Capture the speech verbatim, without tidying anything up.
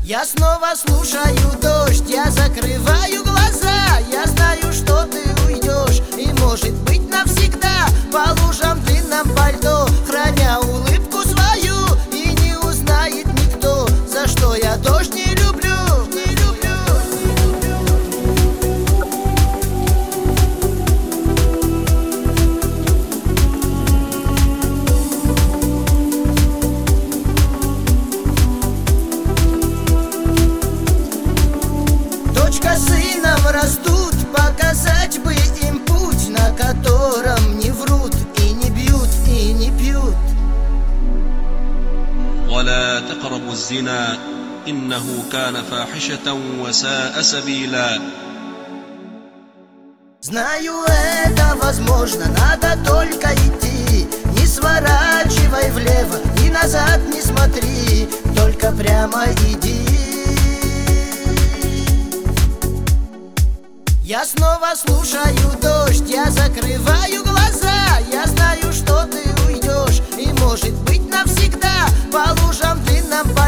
Я снова слушаю дождь, я закрываю глаза. Я знаю, что ты уйдешь, и может быть навсегда. По лужам в длинном пальто, храня улыбку свою, и не узнает никто, за что я дождь не люблю. Не люблю. Дочка с сыном растут, показать бы им путь, на котором не врут и не бьют и не пьют. ولا تقربوا الزنا إنه كان فاحشة وساء سبيلا. Знаю, это возможно, надо только идти. Не сворачивай влево, ни назад не смотри, только прямо иди. Я снова слушаю дождь, я закрываю глаза. Я знаю, что ты уйдешь, и может быть навсегда. По лужам в длинном пальто,